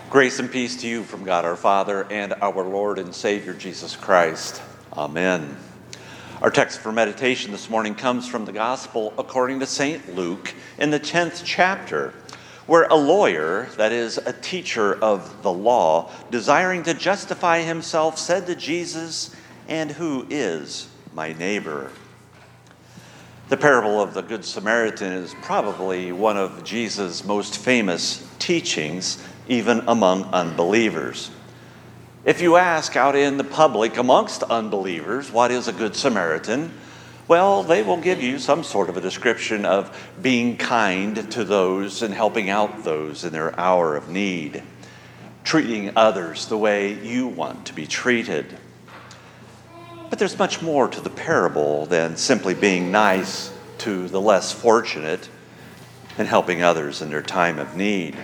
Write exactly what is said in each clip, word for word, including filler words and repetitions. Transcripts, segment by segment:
Grace and peace to you from God our Father and our Lord and Savior Jesus Christ. Amen. Our text for meditation this morning comes from the Gospel according to Saint Luke in the tenth chapter, where a lawyer, that is, a teacher of the law, desiring to justify himself, said to Jesus, "And who is my neighbor?" The parable of the Good Samaritan is probably one of Jesus' most famous teachings, even among unbelievers. If you ask out in the public amongst unbelievers, what is a Good Samaritan? Well, they will give you some sort of a description of being kind to those and helping out those in their hour of need, treating others the way you want to be treated. But there's much more to the parable than simply being nice to the less fortunate and helping others in their time of need.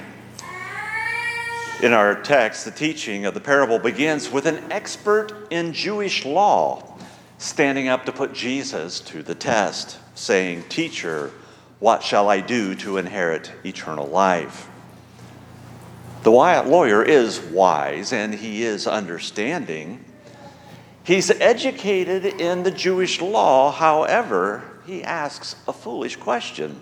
In our text, the teaching of the parable begins with an expert in Jewish law standing up to put Jesus to the test, saying, "Teacher, what shall I do to inherit eternal life?" The lawyer is wise and he is understanding. He's educated in the Jewish law, however, he asks a foolish question.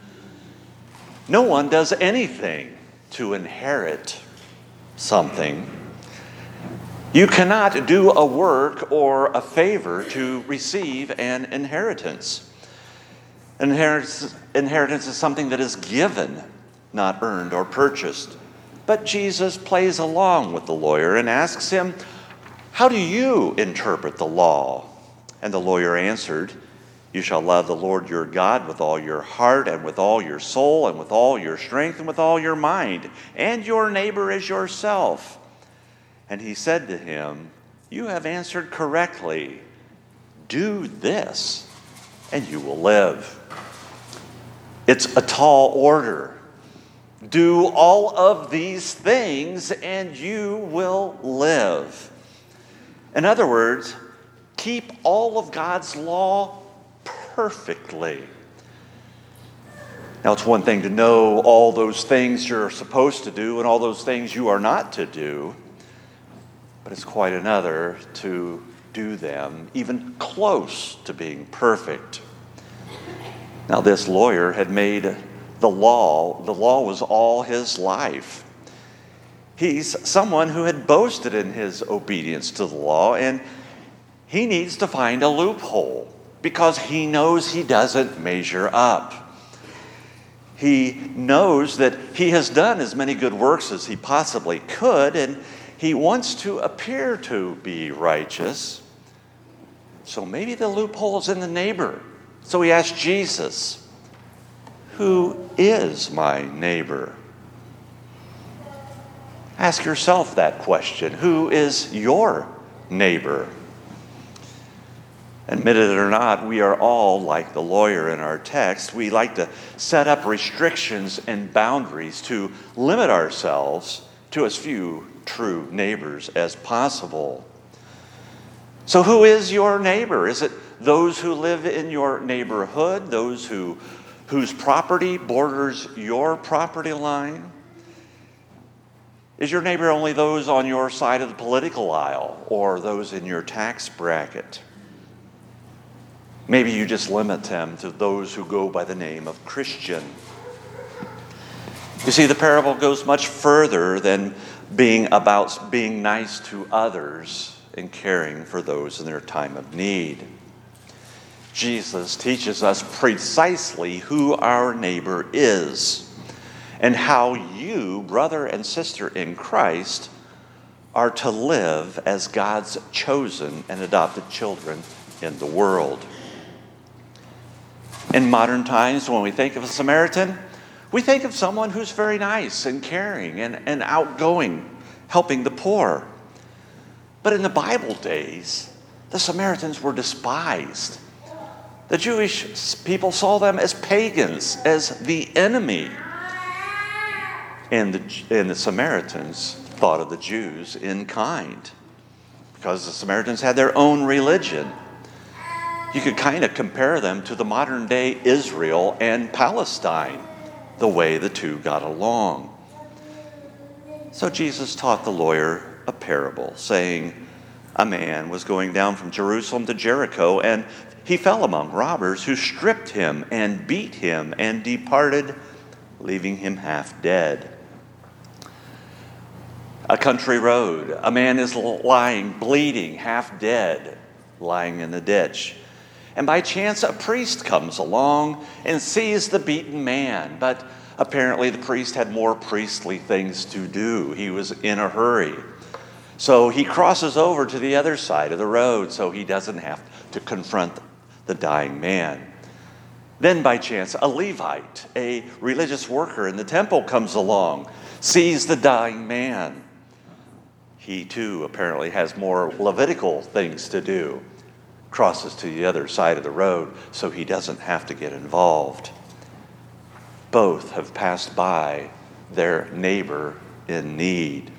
No one does anything to inherit something. You cannot do a work or a favor to receive an inheritance. Inheritance, inheritance is something that is given, not earned or purchased. But Jesus plays along with the lawyer and asks him, "How do you interpret the law?" And the lawyer answered, "You shall love the Lord your God with all your heart and with all your soul and with all your strength and with all your mind, and your neighbor as yourself." And he said to him, "You have answered correctly. Do this, and you will live." It's a tall order. Do all of these things, and you will live. In other words, keep all of God's law perfectly. Now, it's one thing to know all those things you're supposed to do and all those things you are not to do, but it's quite another to do them even close to being perfect. Now, this lawyer had made the law, the law was all his life. He's someone who had boasted in his obedience to the law, and he needs to find a loophole because he knows he doesn't measure up. He knows that he has done as many good works as he possibly could, and he wants to appear to be righteous. So maybe the loophole is in the neighbor. So he asks Jesus, "Who is my neighbor?" Ask yourself that question. Who is your neighbor? Admit it or not, we are all like the lawyer in our text. We like to set up restrictions and boundaries to limit ourselves to as few true neighbors as possible. So who is your neighbor? Is it those who live in your neighborhood, those who whose property borders your property line? Is your neighbor only those on your side of the political aisle or those in your tax bracket? Maybe you just limit them to those who go by the name of Christian. You see, the parable goes much further than being about being nice to others and caring for those in their time of need. Jesus teaches us precisely who our neighbor is and how you, brother and sister in Christ, are to live as God's chosen and adopted children in the world. In modern times, when we think of a Samaritan, we think of someone who's very nice and caring and, and outgoing, helping the poor. But in the Bible days, the Samaritans were despised. The Jewish people saw them as pagans, as the enemy. And the, and the Samaritans thought of the Jews in kind, because the Samaritans had their own religion. You could kind of compare them to the modern day Israel and Palestine, the way the two got along. So Jesus taught the lawyer a parable, saying, a man was going down from Jerusalem to Jericho, and he fell among robbers who stripped him and beat him and departed, leaving him half dead. A country road, a man is lying, bleeding, half dead, lying in the ditch. And by chance, a priest comes along and sees the beaten man. But apparently the priest had more priestly things to do. He was in a hurry. So he crosses over to the other side of the road so he doesn't have to confront the dying man. Then by chance, a Levite, a religious worker in the temple, comes along, sees the dying man. He too apparently has more Levitical things to do. Crosses to the other side of the road so he doesn't have to get involved. Both have passed by their neighbor in need.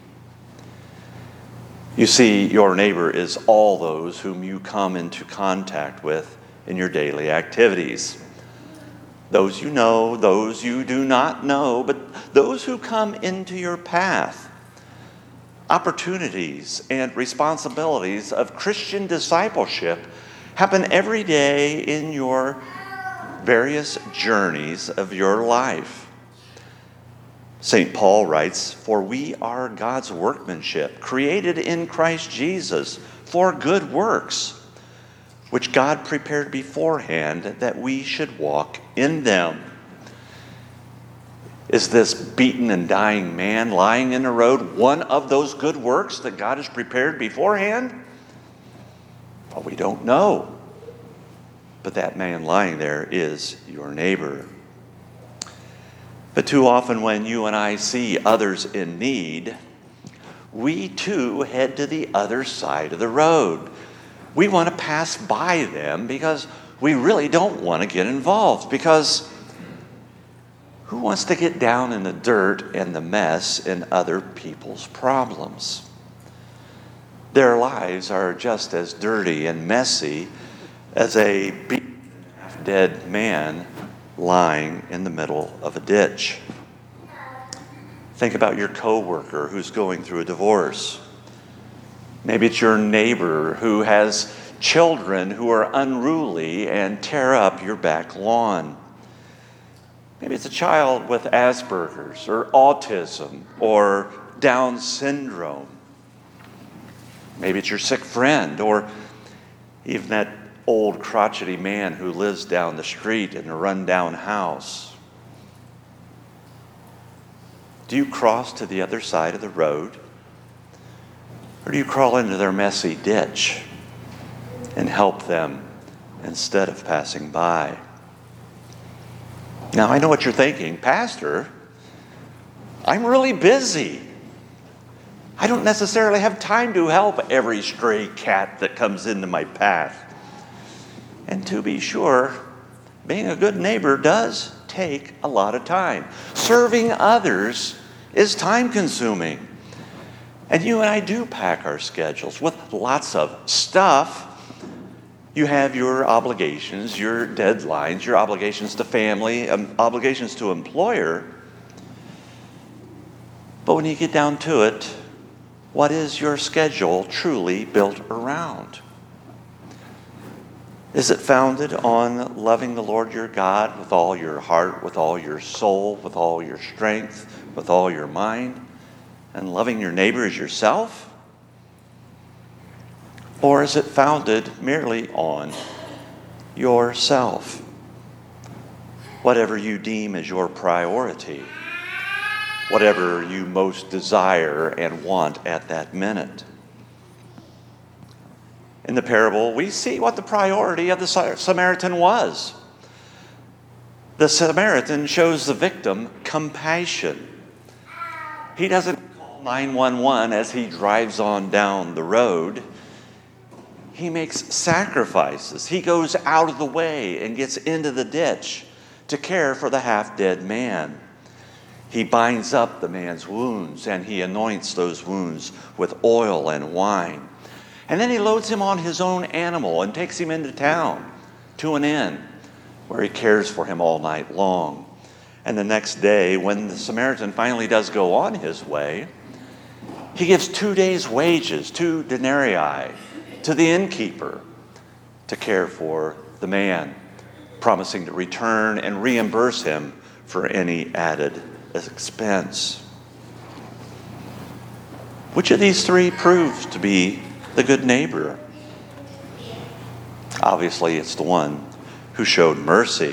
You see, your neighbor is all those whom you come into contact with in your daily activities. Those you know, those you do not know, but those who come into your path. Opportunities and responsibilities of Christian discipleship happen every day in your various journeys of your life. Saint Paul writes, "For we are God's workmanship, created in Christ Jesus for good works, which God prepared beforehand that we should walk in them." Is this beaten and dying man lying in the road one of those good works that God has prepared beforehand? Well, we don't know. But that man lying there is your neighbor. But too often when you and I see others in need, we too head to the other side of the road. We want to pass by them because we really don't want to get involved, because who wants to get down in the dirt and the mess in other people's problems? Their lives are just as dirty and messy as a beaten, half-dead man lying in the middle of a ditch. Think about your coworker who's going through a divorce. Maybe it's your neighbor who has children who are unruly and tear up your back lawn. Maybe it's a child with Asperger's or autism or Down syndrome. Maybe it's your sick friend, or even that old crotchety man who lives down the street in a rundown house. Do you cross to the other side of the road? Or do you crawl into their messy ditch and help them instead of passing by? Now, I know what you're thinking. Pastor, I'm really busy. I don't necessarily have time to help every stray cat that comes into my path. And to be sure, being a good neighbor does take a lot of time. Serving others is time-consuming. And you and I do pack our schedules with lots of stuff. You have your obligations, your deadlines, your obligations to family, um, obligations to employer. But when you get down to it, what is your schedule truly built around? Is it founded on loving the Lord your God with all your heart, with all your soul, with all your strength, with all your mind, and loving your neighbor as yourself? Or is it founded merely on yourself? Whatever you deem as your priority, whatever you most desire and want at that minute. In the parable, we see what the priority of the Samaritan was. The Samaritan shows the victim compassion. He doesn't call nine one one as he drives on down the road. He makes sacrifices. He goes out of the way and gets into the ditch to care for the half-dead man. He binds up the man's wounds and he anoints those wounds with oil and wine. And then he loads him on his own animal and takes him into town to an inn where he cares for him all night long. And the next day, when the Samaritan finally does go on his way, He gives two days' wages, two denarii, to the innkeeper to care for the man, promising to return and reimburse him for any added expense. Which of these three proves to be the good neighbor? Obviously, it's the one who showed mercy.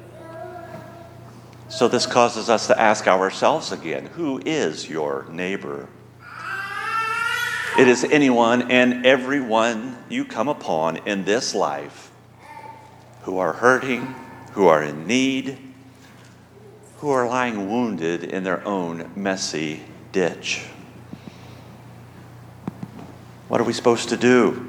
So this causes us to ask ourselves again, who is your neighbor? It is anyone and everyone you come upon in this life who are hurting, who are in need, who are lying wounded in their own messy ditch. What are we supposed to do?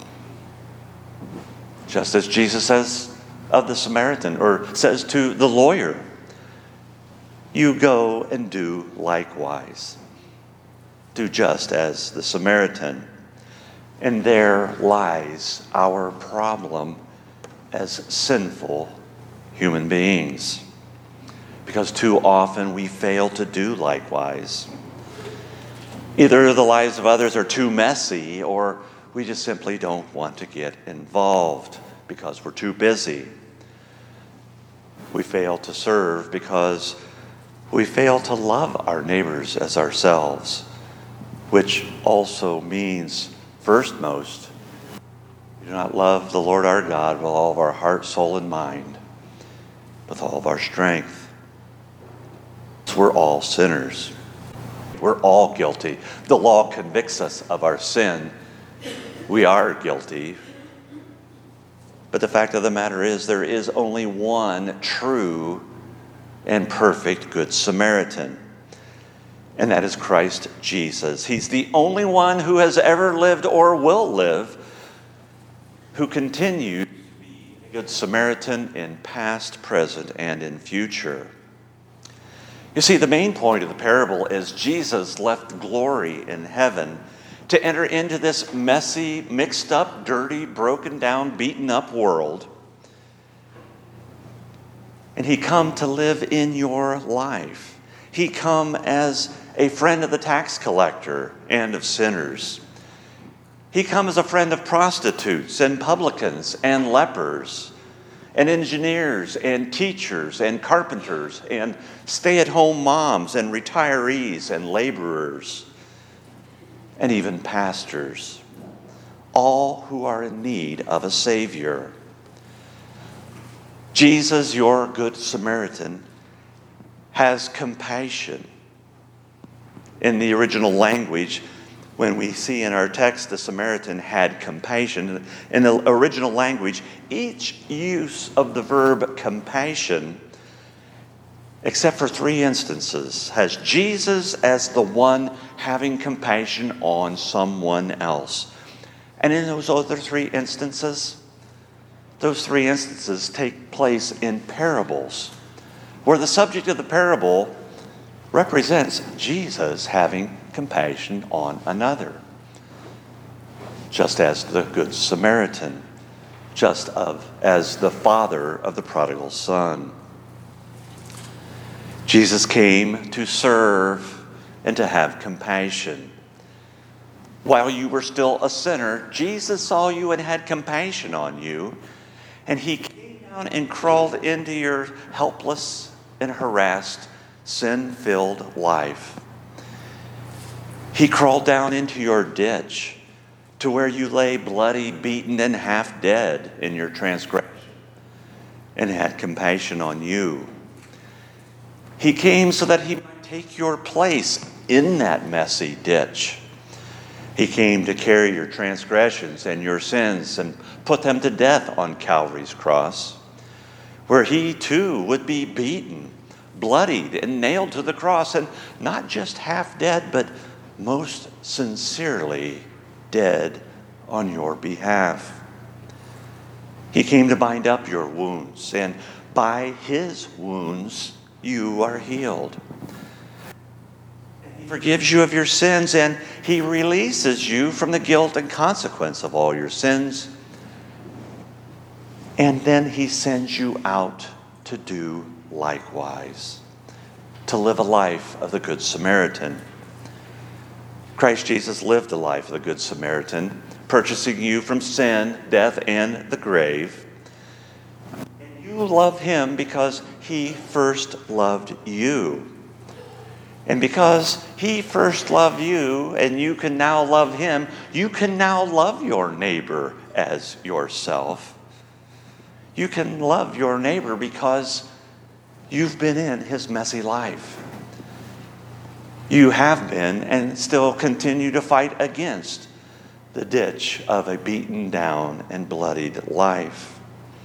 Just as Jesus says of the Samaritan, or says to the lawyer, you go and do likewise. Do just as the Samaritan. And there lies our problem as sinful human beings. Because too often we fail to do likewise. Either the lives of others are too messy, or we just simply don't want to get involved because we're too busy. We fail to serve because we fail to love our neighbors as ourselves, which also means, first most, we do not love the Lord our God with all of our heart, soul, and mind, with all of our strength. We're all sinners. We're all guilty. The law convicts us of our sin. We are guilty. But the fact of the matter is, there is only one true and perfect Good Samaritan. And that is Christ Jesus. He's the only one who has ever lived or will live who continues to be a Good Samaritan in past, present, and in future. You see, the main point of the parable is Jesus left glory in heaven to enter into this messy, mixed up, dirty, broken down, beaten up world. And he come to live in your life. He come as a friend of the tax collector and of sinners. He come as a friend of prostitutes and publicans and lepers and engineers and teachers and carpenters and stay-at-home moms and retirees and laborers and even pastors, all who are in need of a Savior. Jesus, your Good Samaritan, has compassion. In the original language, when we see in our text the Samaritan had compassion, in the original language, each use of the verb compassion, except for three instances, has Jesus as the one having compassion on someone else. And in those other three instances, those three instances take place in parables, where the subject of the parable represents Jesus having compassion on another, just as the Good Samaritan, just of, as the father of the prodigal son. Jesus came to serve and to have compassion. While you were still a sinner, Jesus saw you and had compassion on you, and he came down and crawled into your helpless and harassed, sin-filled life. He crawled down into your ditch to where you lay bloody, beaten, and half dead in your transgression, and had compassion on you. He came so that he might take your place in that messy ditch. He came to carry your transgressions and your sins and put them to death on Calvary's cross, where he too would be beaten, bloodied, and nailed to the cross, and not just half dead, but most sincerely dead on your behalf. He came to bind up your wounds, and by his wounds you are healed. He forgives you of your sins, and he releases you from the guilt and consequence of all your sins. And then he sends you out to do likewise, to live a life of the Good Samaritan. Christ Jesus lived the life of the Good Samaritan, purchasing you from sin, death, and the grave. And you love him because he first loved you. And because he first loved you and you can now love him, you can now love your neighbor as yourself. You can love your neighbor because you've been in his messy life. You have been and still continue to fight against the ditch of a beaten down and bloodied life.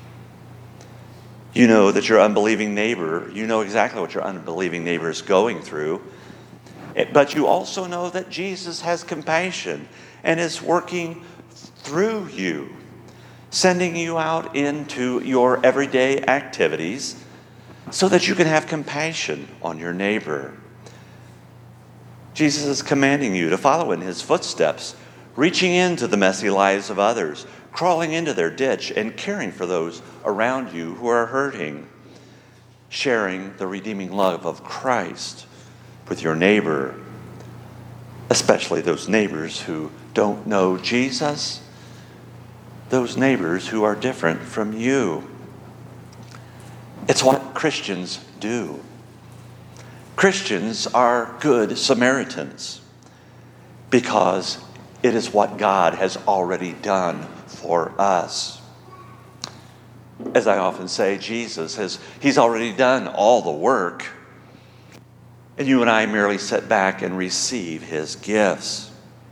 You know that your unbelieving neighbor, you know exactly what your unbelieving neighbor is going through. But you also know that Jesus has compassion and is working through you, sending you out into your everyday activities so that you can have compassion on your neighbor. Jesus is commanding you to follow in his footsteps, reaching into the messy lives of others, crawling into their ditch, and caring for those around you who are hurting, sharing the redeeming love of Christ with your neighbor, especially those neighbors who don't know Jesus, those neighbors who are different from you. It's what Christians do. Christians are good Samaritans because it is what God has already done for us. As I often say, Jesus has, he's already done all the work. And you and I merely sit back and receive his gifts.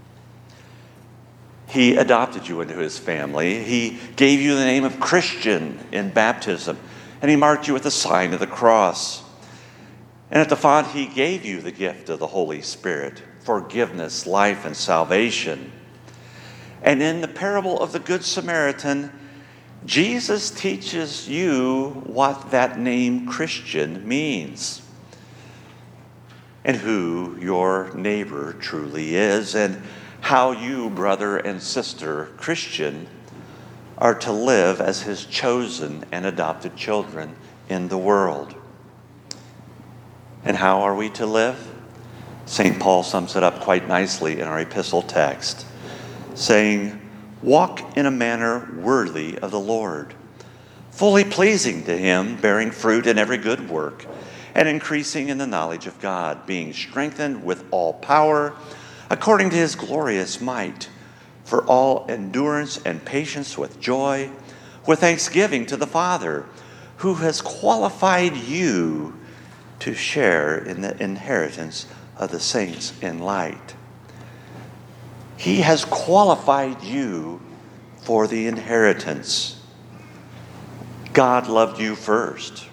He adopted you into his family. He gave you the name of Christian in baptism. And he marked you with the sign of the cross. And at the font, he gave you the gift of the Holy Spirit, forgiveness, life, and salvation. And in the parable of the Good Samaritan, Jesus teaches you what that name Christian means, and who your neighbor truly is, and how you, brother and sister Christian, are to live as his chosen and adopted children in the world. And how are we to live? Saint Paul sums it up quite nicely in our epistle text, saying, "Walk in a manner worthy of the Lord, fully pleasing to him, bearing fruit in every good work, and increasing in the knowledge of God, being strengthened with all power, according to his glorious might, for all endurance and patience with joy, with thanksgiving to the Father, who has qualified you to share in the inheritance of the saints in light." He has qualified you for the inheritance. God loved you first.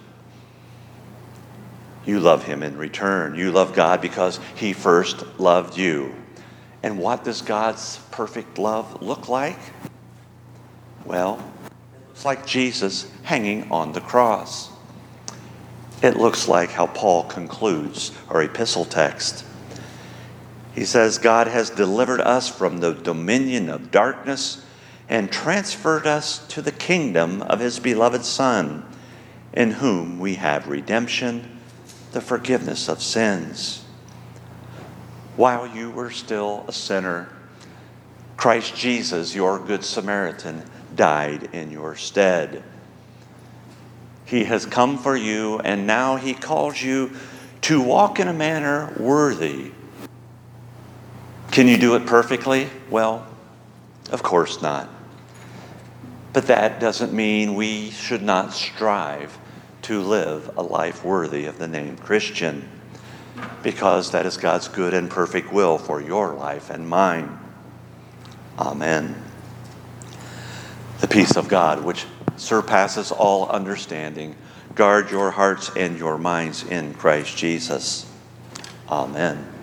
You love him in return. You love God because he first loved you. And what does God's perfect love look like? Well, it looks like Jesus hanging on the cross. It looks like how Paul concludes our epistle text. He says, God has delivered us from the dominion of darkness and transferred us to the kingdom of his beloved Son, in whom we have redemption, the forgiveness of sins. While you were still a sinner, Christ Jesus, your Good Samaritan, died in your stead. He has come for you, and now he calls you to walk in a manner worthy. Can you do it perfectly? Well, of course not. But that doesn't mean we should not strive to live a life worthy of the name Christian, because that is God's good and perfect will for your life and mine. Amen. The peace of God, which surpasses all understanding, guard your hearts and your minds in Christ Jesus. Amen.